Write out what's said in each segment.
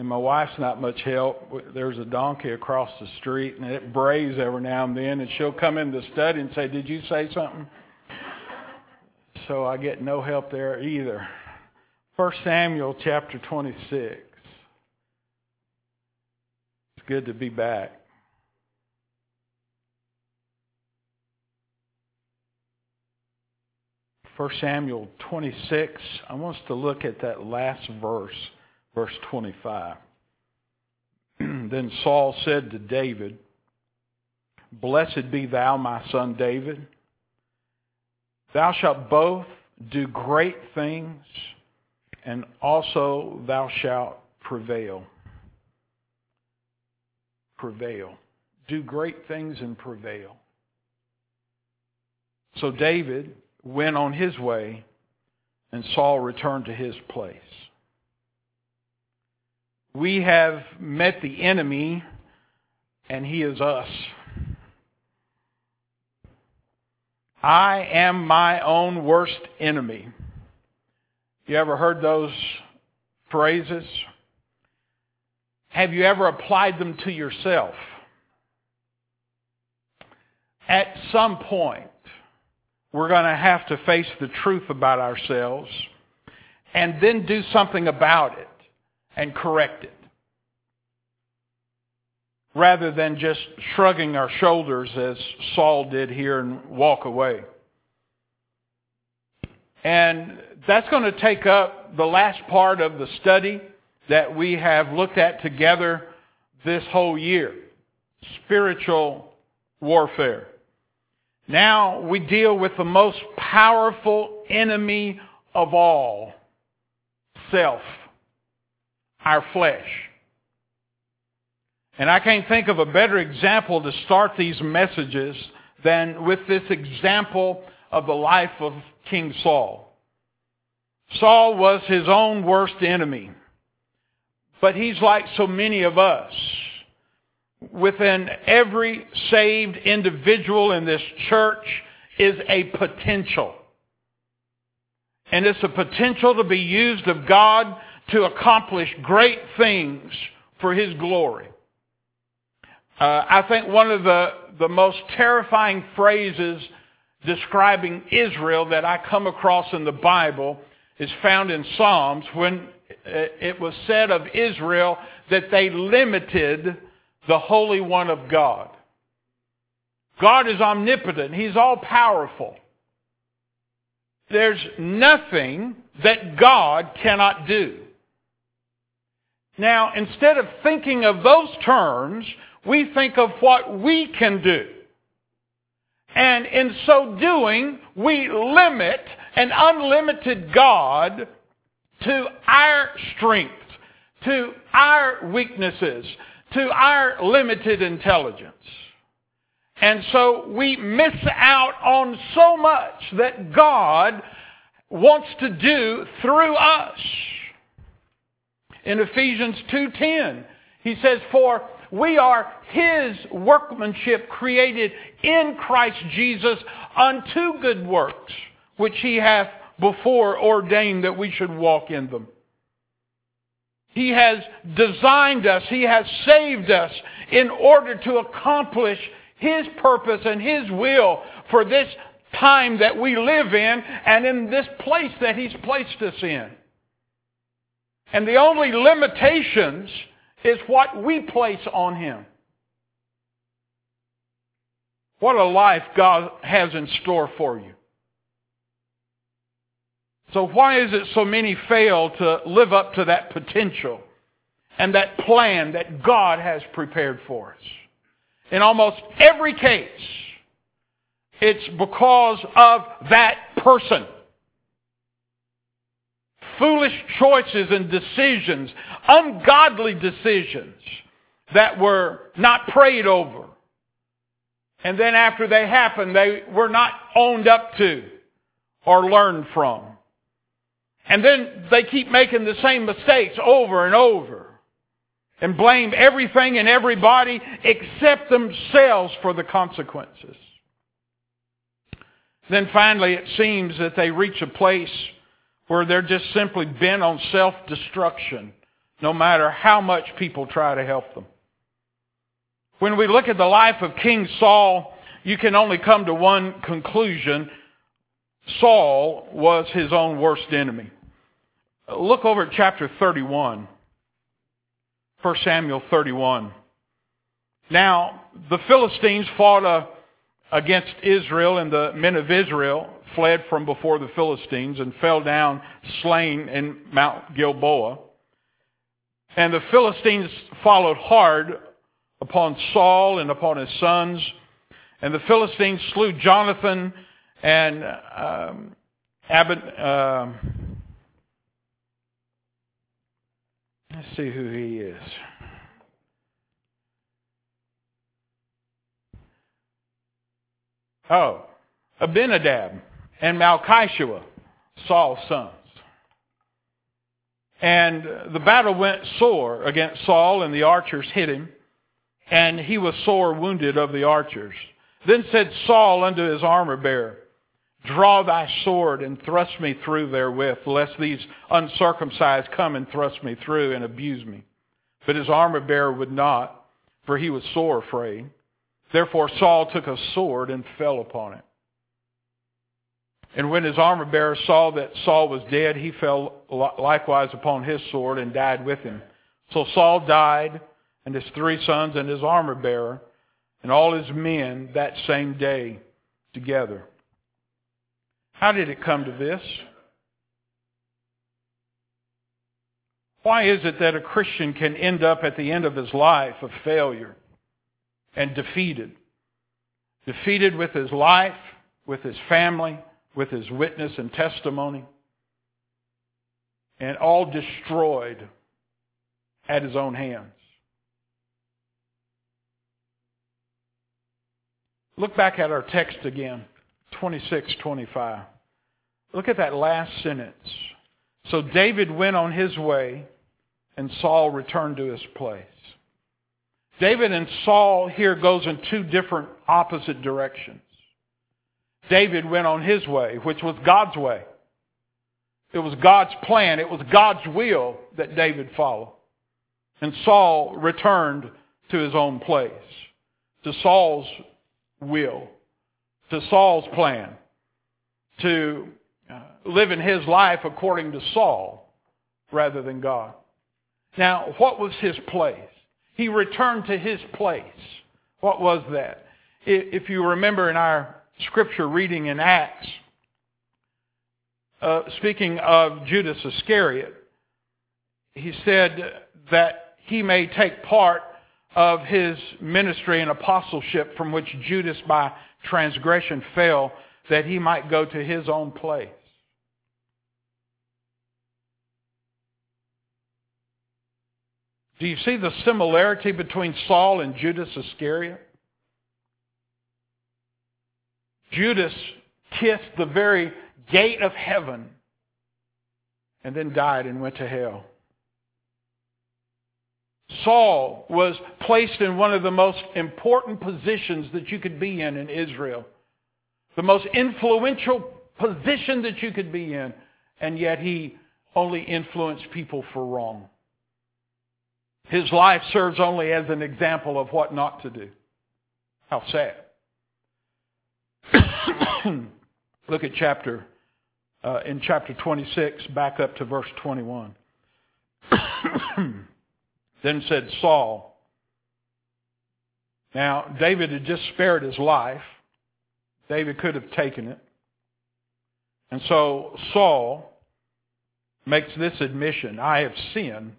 And my wife's not much help. There's a donkey across the street, and it brays every now and then, and she'll come in the study and say, "Did you say something?" So I get no help there either. 1 Samuel chapter 26. It's good to be back. First Samuel 26, I want us to look at that last verse, verse 25. Then Saul said to David, "Blessed be thou, my son David. Thou shalt both do great things, and also thou shalt prevail." Prevail. Do great things and prevail. So David went on his way, and Saul returned to his place. We have met the enemy, and he is us. I am my own worst enemy. You ever heard those phrases? Have you ever applied them to yourself? At some point, we're going to have to face the truth about ourselves and then do something about it and correct it, rather than just shrugging our shoulders as Saul did here and walk away. And that's going to take up the last part of the study that we have looked at together this whole year. Spiritual warfare. Now we deal with the most powerful enemy of all. Self. Our flesh. And I can't think of a better example to start these messages than with this example of the life of King Saul. Saul was his own worst enemy. But he's like so many of us. Within every saved individual in this church is a potential. And it's a potential to be used of God to accomplish great things for His glory. I think one of the most terrifying phrases describing Israel that I come across in the Bible is found in Psalms, when it was said of Israel that they limited the Holy One of God. God is omnipotent. He's all-powerful. There's nothing that God cannot do. Now, instead of thinking of those terms, we think of what we can do. And in so doing, we limit an unlimited God to our strength, to our weaknesses, to our limited intelligence. And so we miss out on so much that God wants to do through us. In Ephesians 2:10, he says, "For we are His workmanship, created in Christ Jesus unto good works, which He hath before ordained that we should walk in them." He has designed us. He has saved us in order to accomplish His purpose and His will for this time that we live in and in this place that He's placed us in. And the only limitations is what we place on Him. What a life God has in store for you. So why is it so many fail to live up to that potential and that plan that God has prepared for us? In almost every case, it's because of that person. Foolish choices and decisions, ungodly decisions that were not prayed over. And then after they happened, they were not owned up to or learned from. And then they keep making the same mistakes over and over and blame everything and everybody except themselves for the consequences. Then finally it seems that they reach a place where they're just simply bent on self-destruction, no matter how much people try to help them. When we look at the life of King Saul, you can only come to one conclusion. Saul was his own worst enemy. Look over at chapter 31. 1 Samuel 31. Now, the Philistines fought against Israel, and the men of Israel fled from before the Philistines and fell down slain in Mount Gilboa. And the Philistines followed hard upon Saul and upon his sons. And the Philistines slew Jonathan and let's see who he is. Oh, Abinadab and Malchishua, Saul's sons. And the battle went sore against Saul, and the archers hit him, and he was sore wounded of the archers. Then said Saul unto his armor-bearer, Draw thy sword and thrust me through therewith, lest these uncircumcised come and thrust me through and abuse me. But his armor-bearer would not, for he was sore afraid. Therefore Saul took a sword and fell upon it. And when his armor-bearer saw that Saul was dead, he fell likewise upon his sword and died with him. So Saul died, and his 3 sons and his armor-bearer, and all his men that same day together. How did it come to this? Why is it that a Christian can end up at the end of his life a failure and defeated? Defeated with his life, with his family, with his witness and testimony, and all destroyed at his own hands. Look back at our text again, 26:25. Look at that last sentence. So David went on his way, and Saul returned to his place. David and Saul here goes in 2 different opposite directions. David went on his way, which was God's way. It was God's plan. It was God's will that David followed. And Saul returned to his own place, to Saul's will, to Saul's plan, to live in his life according to Saul rather than God. Now, what was his place? He returned to his place. What was that? If you remember in our scripture reading in Acts, speaking of Judas Iscariot, he said that he may take part of his ministry and apostleship from which Judas by transgression fell, that he might go to his own place. Do you see the similarity between Saul and Judas Iscariot? Judas kissed the very gate of heaven and then died and went to hell. Saul was placed in one of the most important positions that you could be in Israel. The most influential position that you could be in. And yet he only influenced people for wrong. His life serves only as an example of what not to do. How sad. Look at in chapter 26, back up to verse 21. Then said Saul. Now, David had just spared his life. David could have taken it. And so Saul makes this admission, I have sinned.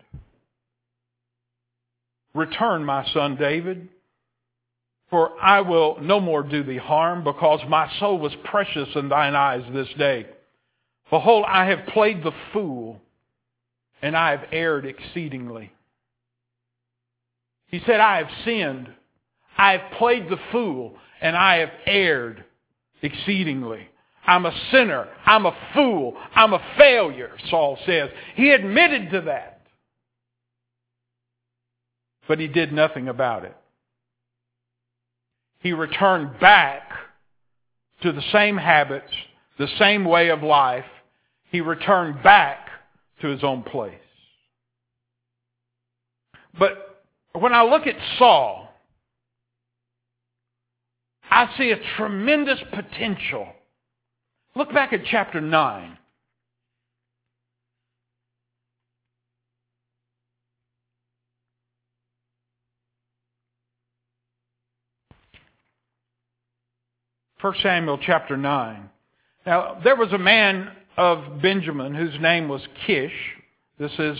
Return, my son David, for I will no more do thee harm, because my soul was precious in thine eyes this day. Behold, I have played the fool, and I have erred exceedingly. He said, I have sinned. I have played the fool, and I have erred exceedingly. I'm a sinner. I'm a fool. I'm a failure, Saul says. He admitted to that. But he did nothing about it. He returned back to the same habits, the same way of life. He returned back to his own place. But when I look at Saul, I see a tremendous potential. Look back at chapter 9. First Samuel chapter 9. Now, there was a man of Benjamin whose name was Kish. This is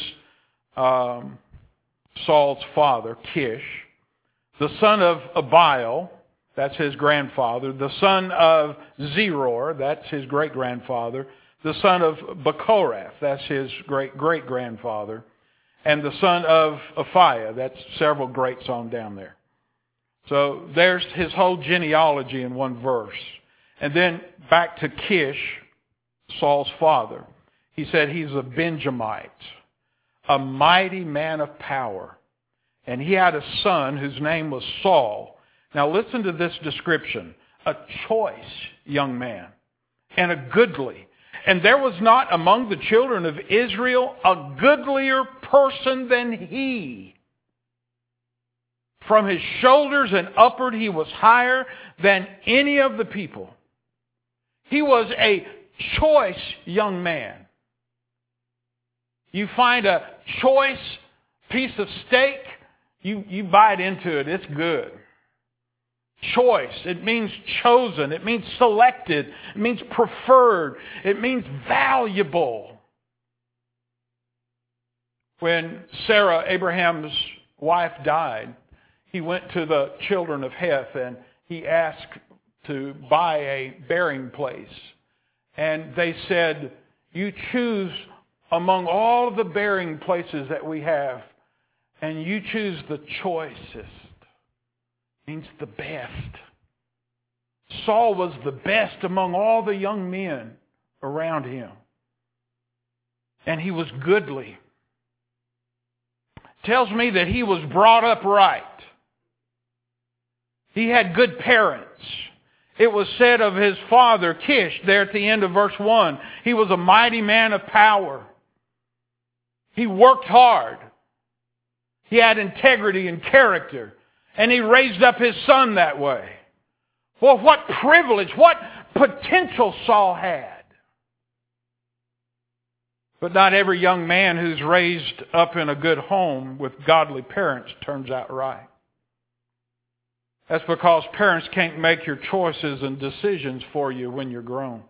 Saul's father, Kish. The son of Abiel, that's his grandfather. The son of Zeror, that's his great-grandfather. The son of Bechorath, that's his great-great-grandfather. And the son of Aphiah, that's several greats on down there. So there's his whole genealogy in one verse. And then back to Kish, Saul's father. He said he's a Benjamite, a mighty man of power. And he had a son whose name was Saul. Now listen to this description. A choice young man and a goodly. And there was not among the children of Israel a goodlier person than he. From his shoulders and upward, he was higher than any of the people. He was a choice young man. You find a choice piece of steak, you bite into it. It's good. Choice, it means chosen. It means selected. It means preferred. It means valuable. When Sarah, Abraham's wife, died, he went to the children of Heth and he asked to buy a burying place. And they said, you choose among all of the burying places that we have, and you choose the choicest. Means the best. Saul was the best among all the young men around him. And he was goodly. Tells me that he was brought up right. He had good parents. It was said of his father, Kish, there at the end of verse 1, he was a mighty man of power. He worked hard. He had integrity and character. And he raised up his son that way. Well, what privilege, what potential Saul had. But not every young man who's raised up in a good home with godly parents turns out right. That's because parents can't make your choices and decisions for you when you're grown.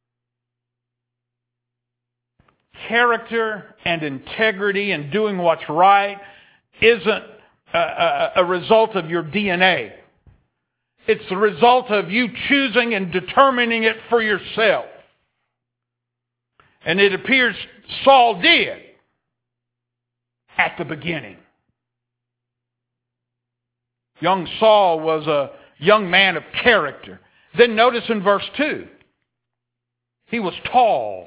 Character and integrity and doing what's right isn't a result of your DNA. It's the result of you choosing and determining it for yourself. And it appears Saul did at the beginning. Young Saul was a young man of character. Then notice in verse 2, he was tall.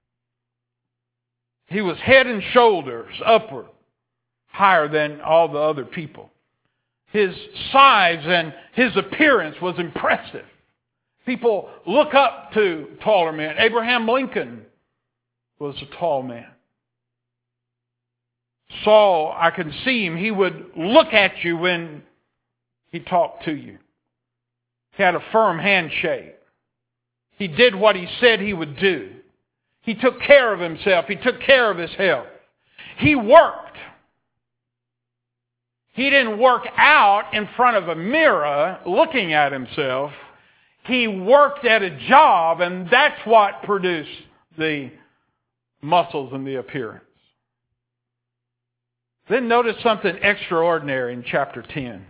He was head and shoulders upward, higher than all the other people. His size and his appearance was impressive. People look up to taller men. Abraham Lincoln was a tall man. Saul, I can see him. He would look at you when he talked to you. He had a firm handshake. He did what he said he would do. He took care of himself. He took care of his health. He worked. He didn't work out in front of a mirror looking at himself. He worked at a job, and that's what produced the muscles and the appearance. Then notice something extraordinary in chapter 10.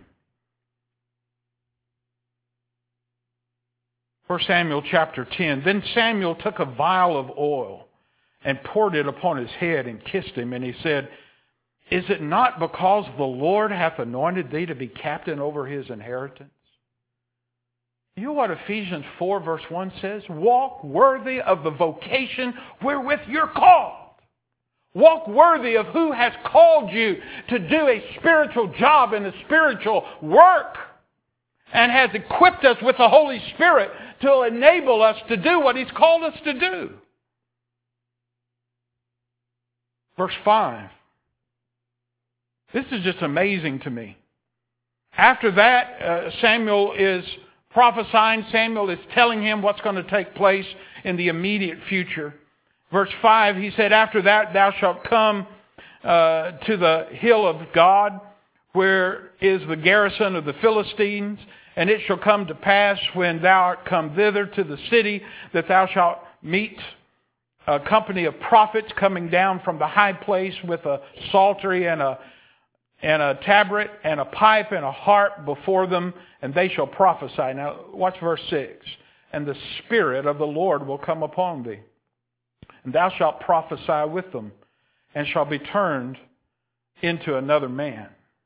1 Samuel chapter 10. Then Samuel took a vial of oil and poured it upon his head and kissed him. And he said, is it not because the Lord hath anointed thee to be captain over his inheritance? You know what Ephesians 4 verse 1 says? Walk worthy of the vocation wherewith you're called. Walk worthy of who has called you to do a spiritual job and a spiritual work, and has equipped us with the Holy Spirit to enable us to do what He's called us to do. Verse 5. This is just amazing to me. After that, Samuel is prophesying. Samuel is telling him what's going to take place in the immediate future. Verse 5, he said, after that thou shalt come to the hill of God, where is the garrison of the Philistines. And it shall come to pass, when thou art come thither to the city, that thou shalt meet a company of prophets coming down from the high place with a psaltery and a tabret and a pipe and a harp before them, and they shall prophesy. Now watch verse 6. And the Spirit of the Lord will come upon thee, and thou shalt prophesy with them, and shall be turned into another man.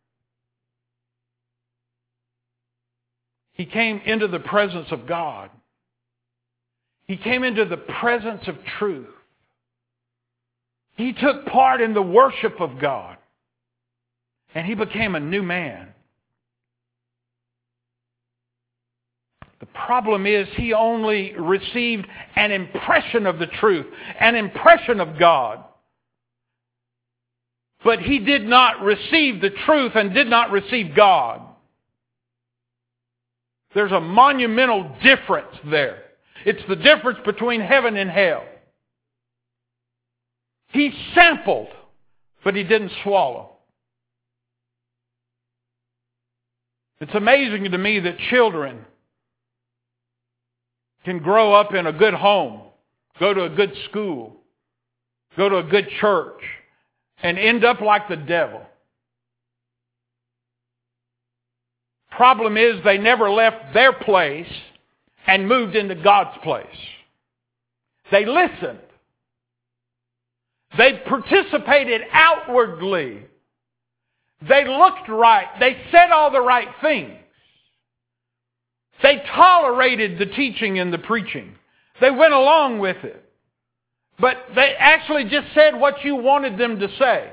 He came into the presence of God. He came into the presence of truth. He took part in the worship of God. And he became a new man. The problem is he only received an impression of the truth, an impression of God. But he did not receive the truth and did not receive God. There's a monumental difference there. It's the difference between heaven and hell. He sampled, but he didn't swallow. It's amazing to me that children can grow up in a good home, go to a good school, go to a good church, and end up like the devil. Problem is, they never left their place and moved into God's place. They listened. They participated outwardly. They looked right. They said all the right things. They tolerated the teaching and the preaching. They went along with it. But they actually just said what you wanted them to say.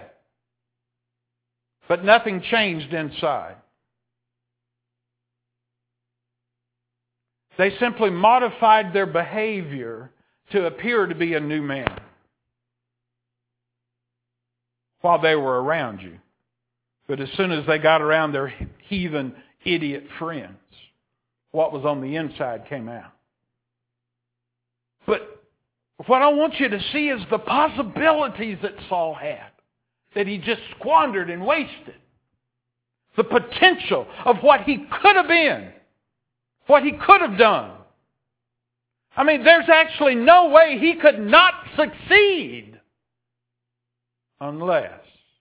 But nothing changed inside. They simply modified their behavior to appear to be a new man while they were around you. But as soon as they got around their heathen, idiot friends, what was on the inside came out. But what I want you to see is the possibilities that Saul had, that he just squandered and wasted. The potential of what he could have been, what he could have done. I mean, there's actually no way he could not succeed unless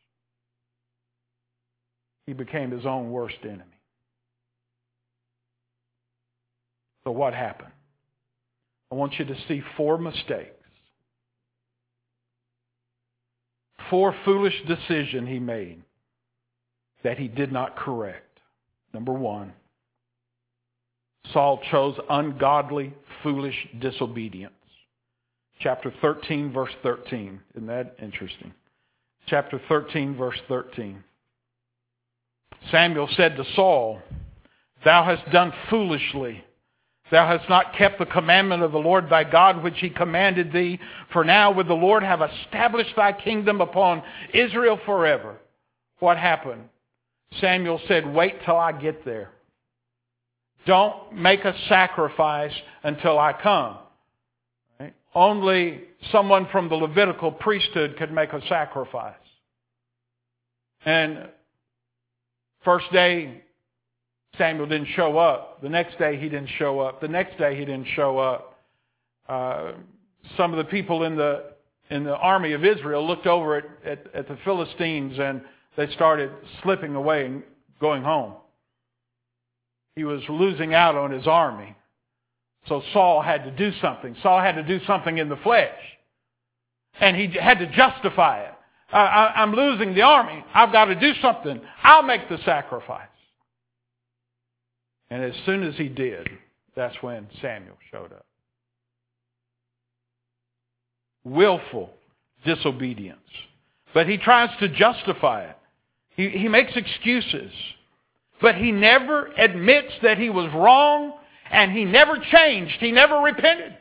he became his own worst enemy. So what happened? I want you to see 4 mistakes. 4 foolish decisions he made that he did not correct. Number 1, Saul chose ungodly, foolish disobedience. Chapter 13, verse 13. Isn't that interesting? Chapter 13, verse 13. Samuel said to Saul, "Thou hast done foolishly. Thou hast not kept the commandment of the Lord thy God, which he commanded thee. For now would the Lord have established thy kingdom upon Israel forever." What happened? Samuel said, "Wait till I get there. Don't make a sacrifice until I come." Right? Only someone from the Levitical priesthood could make a sacrifice. And first day, Samuel didn't show up. The next day, he didn't show up. The next day, he didn't show up. Some of the people in the army of Israel looked over at the Philistines, and they started slipping away and going home. He was losing out on his army. So Saul had to do something. Saul had to do something in the flesh. And he had to justify it. I'm losing the army. I've got to do something. I'll make the sacrifice. And as soon as he did, that's when Samuel showed up. Willful disobedience. But he tries to justify it. He makes excuses. But he never admits that he was wrong, and he never changed. He never repented.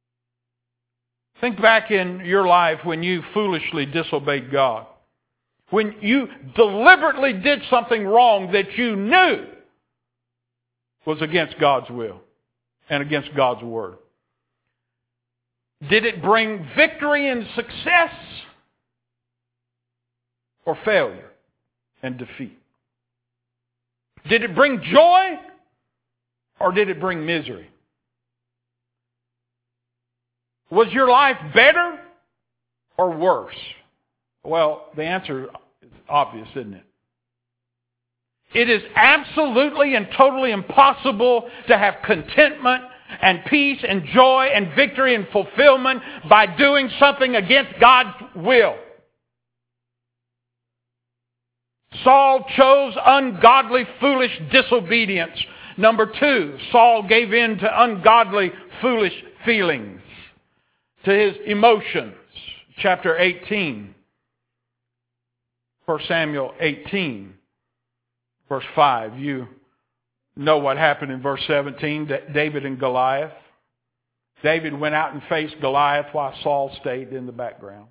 Think back in your life when you foolishly disobeyed God. when you deliberately did something wrong that you knew was against God's will and against God's word? Did it bring victory and success or failure and defeat? Did it bring joy or did it bring misery? Was your life better or worse? Well, the answer is obvious, isn't it? It is absolutely and totally impossible to have contentment and peace and joy and victory and fulfillment by doing something against God's will. Saul chose ungodly, foolish disobedience. Number 2, Saul gave in to ungodly, foolish feelings, to his emotions. Chapter 18, 1 Samuel 18, verse 5. You know what happened in verse 17, David and Goliath. David went out and faced Goliath while Saul stayed in the background.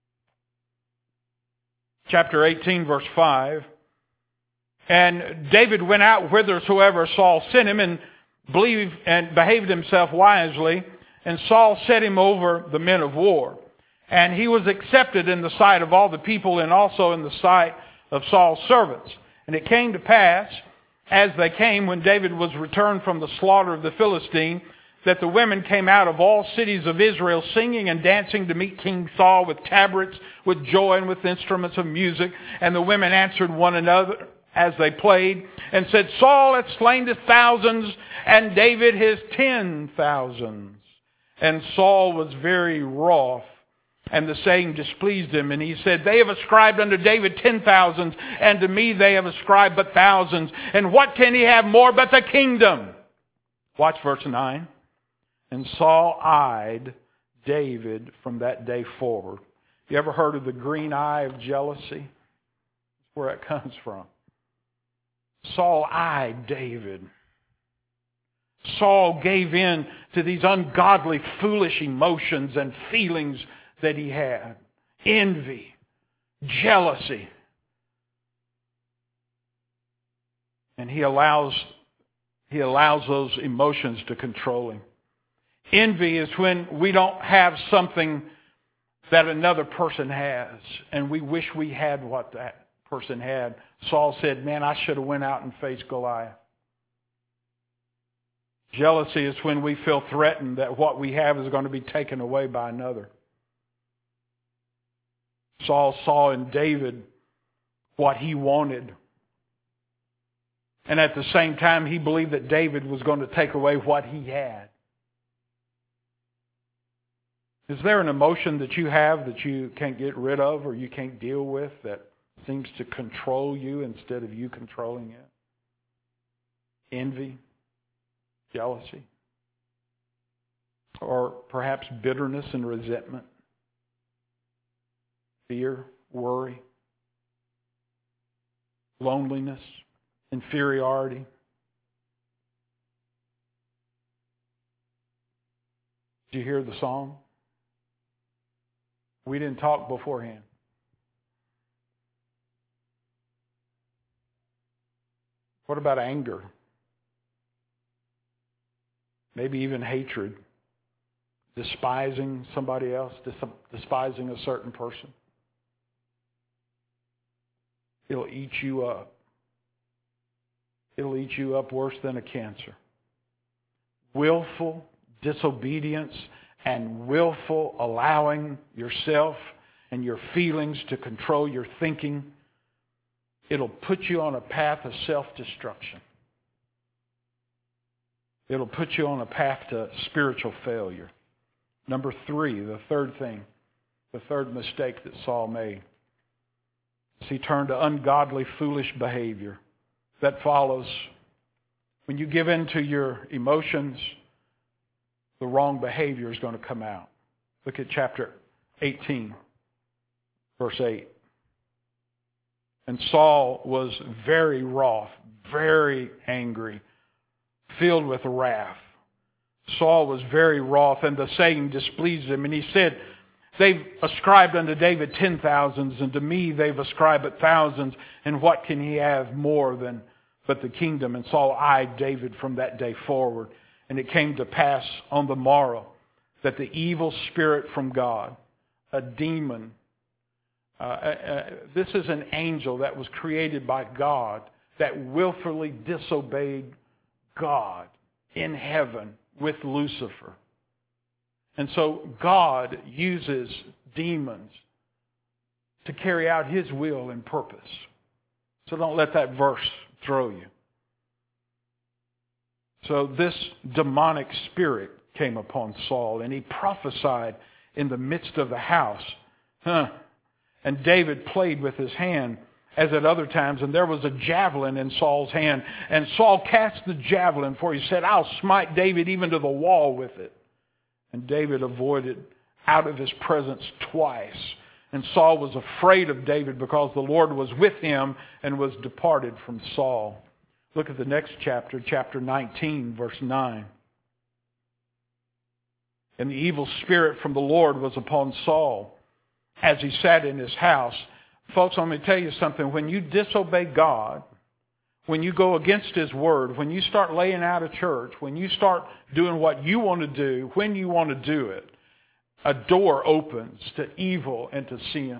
Chapter 18, verse 5. And David went out whithersoever Saul sent him and behaved himself wisely. And Saul set him over the men of war. And he was accepted in the sight of all the people and also in the sight of Saul's servants. And it came to pass, as they came, when David was returned from the slaughter of the Philistine, that the women came out of all cities of Israel singing and dancing to meet King Saul with tabrets, with joy, and with instruments of music. And the women answered one another as they played and said, Saul hath slain his thousands and David his 10,000s. And Saul was very wroth, and the saying displeased him. And he said, they have ascribed unto David 10,000s, and to me they have ascribed but thousands. And what can he have more but the kingdom? Watch verse 9. And Saul eyed David from that day forward. You ever heard of the green eye of jealousy? That's where it comes from. Saul eyed David. Saul gave in to these ungodly, foolish emotions and feelings that he had. Envy, jealousy. And he allows those emotions to control him. Envy is when we don't have something that another person has, and we wish we had what that person had. Saul said, man, I should have went out and faced Goliath. Jealousy is when we feel threatened that what we have is going to be taken away by another. Saul saw in David what he wanted. And at the same time, he believed that David was going to take away what he had. Is there an emotion that you have that you can't get rid of or you can't deal with that seems to control you instead of you controlling it? Envy, jealousy, or perhaps bitterness and resentment, fear, worry, loneliness, inferiority. Did you hear the song? We didn't talk beforehand. What about anger? Maybe even hatred. Despising somebody else, despising a certain person. It'll eat you up. It'll eat you up worse than a cancer. Willful disobedience and willful allowing yourself and your feelings to control your thinking, it'll put you on a path of self-destruction. It'll put you on a path to spiritual failure. Number 3, the third mistake that Saul made, is he turned to ungodly, foolish behavior. That follows when you give in to your emotions, the wrong behavior is going to come out. Look at chapter 18, verse 8. And Saul was very wroth, very angry, filled with wrath. Saul was very wroth, and the saying displeased him. And he said, They've ascribed unto David 10,000s, and to me they've ascribed but thousands. And what can he have more than but the kingdom? And Saul eyed David from that day forward. And it came to pass on the morrow that the evil spirit from God, a demon, this is an angel that was created by God that willfully disobeyed God in heaven with Lucifer. And so God uses demons to carry out His will and purpose. So don't let that verse throw you. So this demonic spirit came upon Saul, and he prophesied in the midst of the house. And David played with his hand as at other times, and there was a javelin in Saul's hand. And Saul cast the javelin, for he said, I'll smite David even to the wall with it. And David avoided out of his presence twice. And Saul was afraid of David because the Lord was with him and was departed from Saul. Look at the next chapter, chapter 19, verse 9. And the evil spirit from the Lord was upon Saul as he sat in his house. Folks, let me tell you something. When you disobey God, when you go against His Word, when you start laying out of church, when you start doing what you want to do, when you want to do it, a door opens to evil and to sin.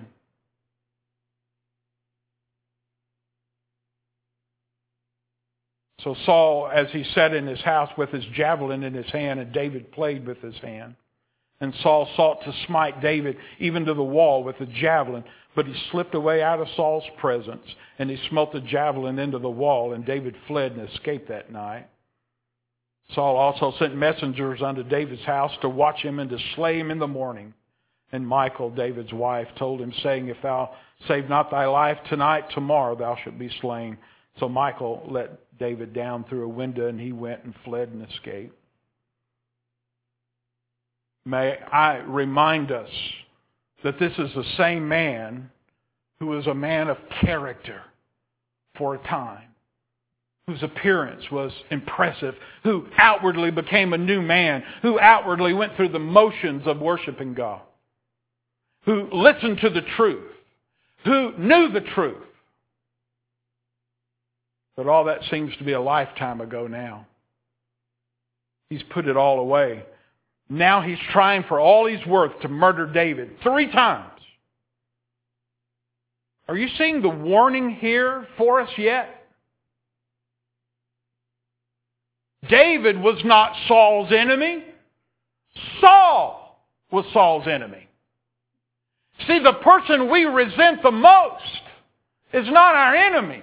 So Saul, as he sat in his house with his javelin in his hand, and David played with his hand. And Saul sought to smite David even to the wall with the javelin, but he slipped away out of Saul's presence, and he smote the javelin into the wall, and David fled and escaped that night. Saul also sent messengers unto David's house to watch him and to slay him in the morning. And Michal, David's wife, told him, saying, If thou save not thy life tonight, tomorrow thou shalt be slain. So Michal let David down through a window, and he went and fled and escaped. May I remind us that this is the same man who was a man of character for a time, whose appearance was impressive, who outwardly became a new man, who outwardly went through the motions of worshiping God, who listened to the truth, who knew the truth. But all that seems to be a lifetime ago now. He's put it all away. Now he's trying for all he's worth to murder David 3 times. Are you seeing the warning here for us yet? David was not Saul's enemy. Saul was Saul's enemy. See, the person we resent the most is not our enemy.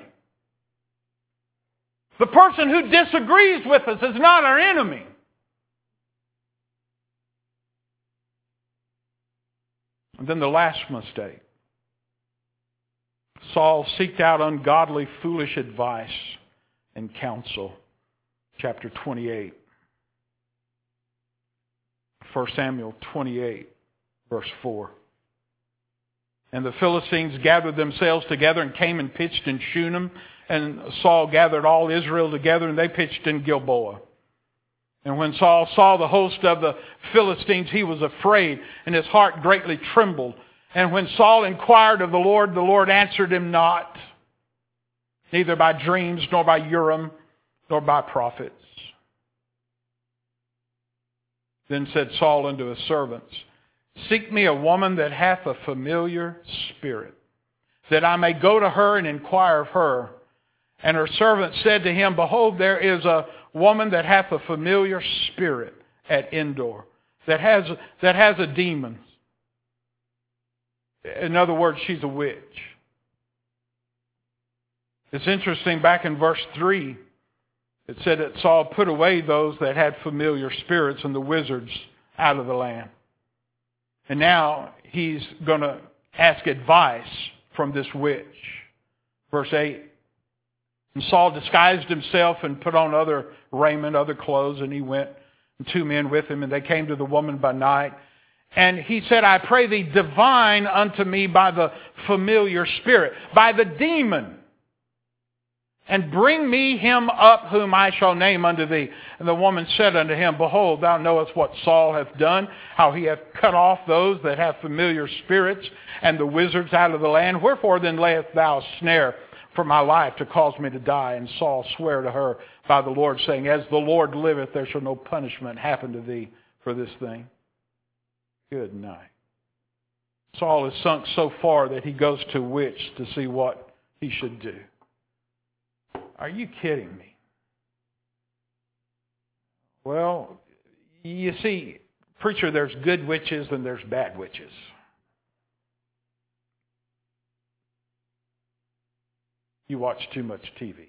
The person who disagrees with us is not our enemy. And then the last mistake. Saul seeked out ungodly, foolish advice and counsel. Chapter 28. 1 Samuel 28, verse 4. And the Philistines gathered themselves together and came and pitched in Shunem. And Saul gathered all Israel together, and they pitched in Gilboa. And when Saul saw the host of the Philistines, he was afraid, and his heart greatly trembled. And when Saul inquired of the Lord answered him not, neither by dreams, nor by Urim, nor by prophets. Then said Saul unto his servants, Seek me a woman that hath a familiar spirit, that I may go to her and inquire of her. And her servant said to him, Behold, there is a woman that hath a familiar spirit at Endor, that has a demon. In other words, she's a witch. It's interesting, back in verse 3, it said that Saul put away those that had familiar spirits and the wizards out of the land. And now he's going to ask advice from this witch. Verse 8. And Saul disguised himself and put on other raiment, other clothes, and he went, and 2 men with him, and they came to the woman by night. And he said, I pray thee, divine unto me by the familiar spirit, by the demon and bring me him up whom I shall name unto thee. And the woman said unto him, Behold, thou knowest what Saul hath done, how he hath cut off those that have familiar spirits, and the wizards out of the land. Wherefore then layest thou a snare for my life, to cause me to die? And Saul sware to her by the Lord, saying, As the Lord liveth, there shall no punishment happen to thee for this thing. Good night. Saul is sunk so far that he goes to a witch to see what he should do. Are you kidding me? Well, you see, preacher, there's good witches and there's bad witches. You watch too much TV.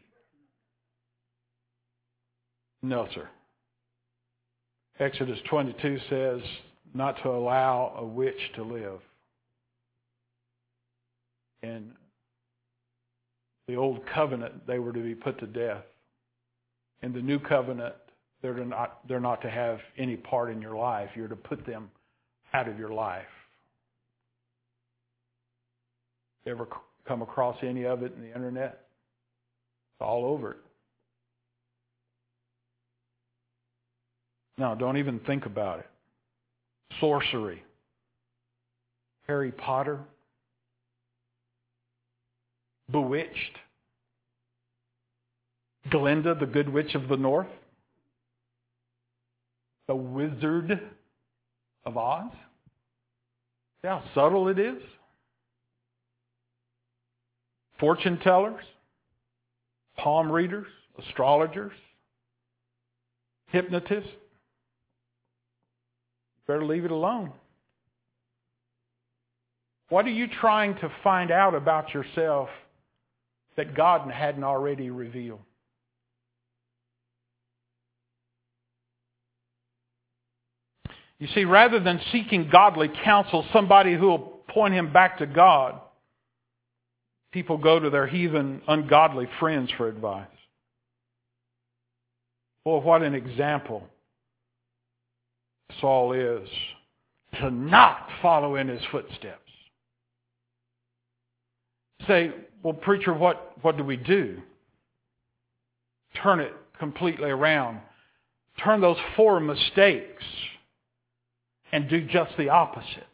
No, sir. Exodus 22 says not to allow a witch to live. In the old covenant, they were to be put to death. In the new covenant, they're not to have any part in your life. You're to put them out of your life. You ever come across any of it in the internet? It's all over it. No, don't even think about it. Sorcery. Harry Potter. Bewitched. Glinda, the Good Witch of the North. The Wizard of Oz. See how subtle it is? Fortune tellers. Palm readers. Astrologers. Hypnotists. Better leave it alone. What are you trying to find out about yourself that God hadn't already revealed? You see, rather than seeking godly counsel, somebody who will point him back to God, people go to their heathen, ungodly friends for advice. Well, what an example Saul is to not follow in his footsteps. Say, well, preacher, what do we do? Turn it completely around. Turn those 4 mistakes and do just the opposite.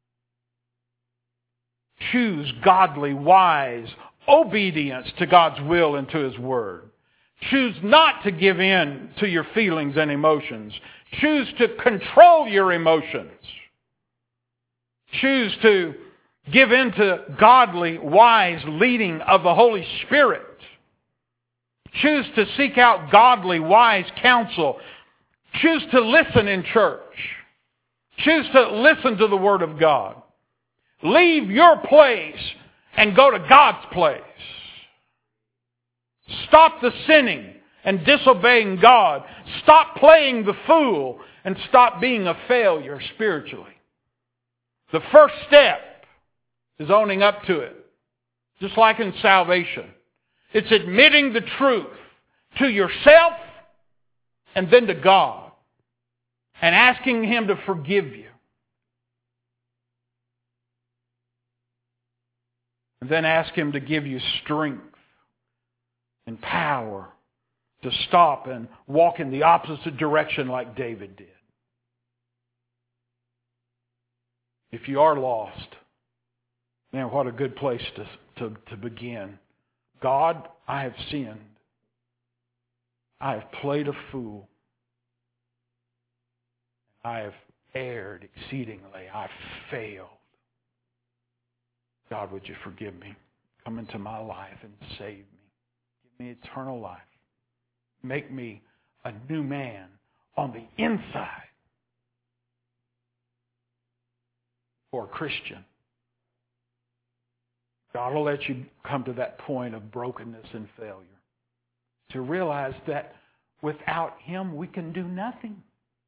Choose godly, wise obedience to God's will and to His Word. Choose not to give in to your feelings and emotions. Choose to control your emotions. Choose to give in to godly, wise leading of the Holy Spirit. Choose to seek out godly, wise counsel. Choose to listen in church. Choose to listen to the Word of God. Leave your place and go to God's place. Stop the sinning and disobeying God. Stop playing the fool and stop being a failure spiritually. The first step is owning up to it. Just like in salvation. It's admitting the truth to yourself and then to God. And asking Him to forgive you. And then ask Him to give you strength and power to stop and walk in the opposite direction like David did. If you are lost, man, what a good place to begin. God, I have sinned. I have played a fool. I have erred exceedingly. I've failed. God, would you forgive me? Come into my life and save me. Give me eternal life. Make me a new man on the inside. For a Christian, God will let you come to that point of brokenness and failure. To realize that without Him we can do nothing.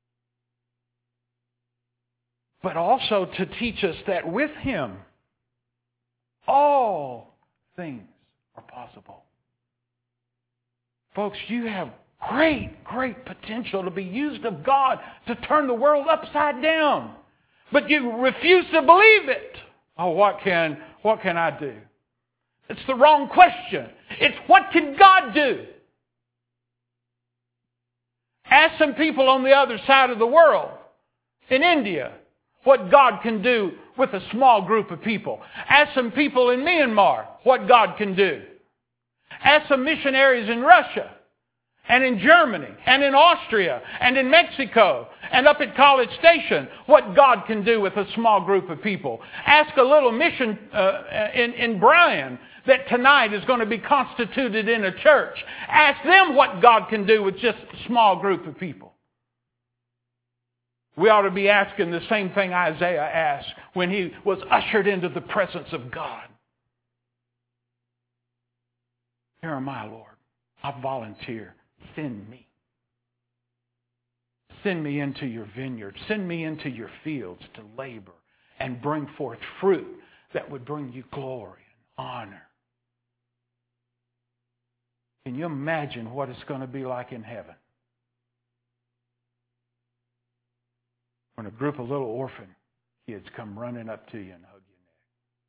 But also to teach us that with Him all things are possible. Folks, you have great, great potential to be used of God to turn the world upside down. But you refuse to believe it. Oh, what can I do? It's the wrong question. It's what can God do? Ask some people on the other side of the world, in India, what God can do with a small group of people. Ask some people in Myanmar what God can do. Ask some missionaries in Russia and in Germany and in Austria and in Mexico and up at College Station what God can do with a small group of people. Ask a little mission in Bryan that tonight is going to be constituted in a church. Ask them what God can do with just a small group of people. We ought to be asking the same thing Isaiah asked when he was ushered into the presence of God. Here am I, Lord. I volunteer. Send me. Send me into your vineyard. Send me into your fields to labor and bring forth fruit that would bring you glory and honor. Can you imagine what it's going to be like in heaven? When a group of little orphan kids come running up to you and hug your neck.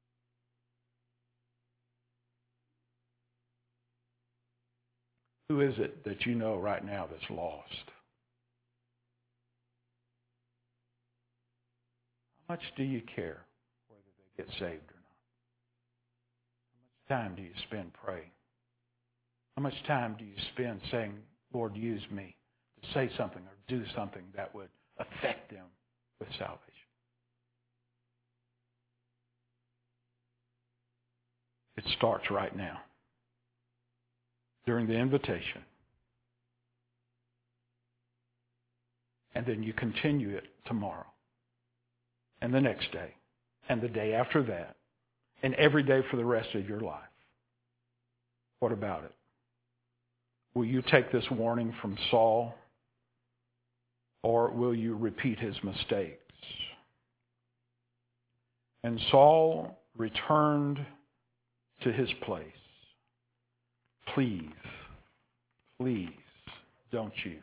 Who is it that you know right now that's lost? How much do you care whether they get saved or not? How much time do you spend praying? How much time do you spend saying, Lord, use me to say something or do something that would affect them with salvation? It starts right now, during the invitation. And then you continue it tomorrow, and the next day, and the day after that, and every day for the rest of your life. What about it? Will you take this warning from Saul, or will you repeat his mistakes? And Saul returned to his place. Please, don't you?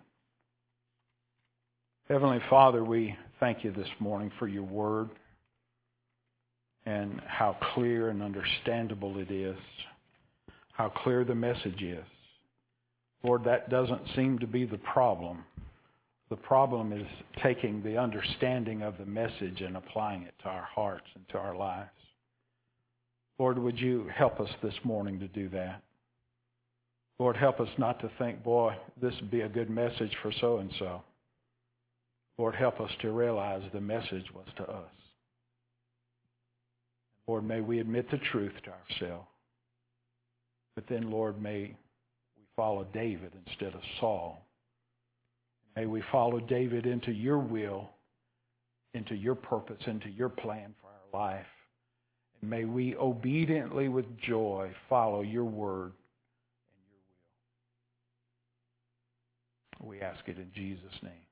Heavenly Father, we thank you this morning for your word and how clear and understandable it is, how clear the message is. Lord, that doesn't seem to be the problem. The problem is taking the understanding of the message and applying it to our hearts and to our lives. Lord, would you help us this morning to do that? Lord, help us not to think, boy, this would be a good message for so-and-so. Lord, help us to realize the message was to us. Lord, may we admit the truth to ourselves. But then, Lord, may we follow David instead of Saul. May we follow David into your will, into your purpose, into your plan for our life. And may we obediently with joy follow your word and your will. We ask it in Jesus' name.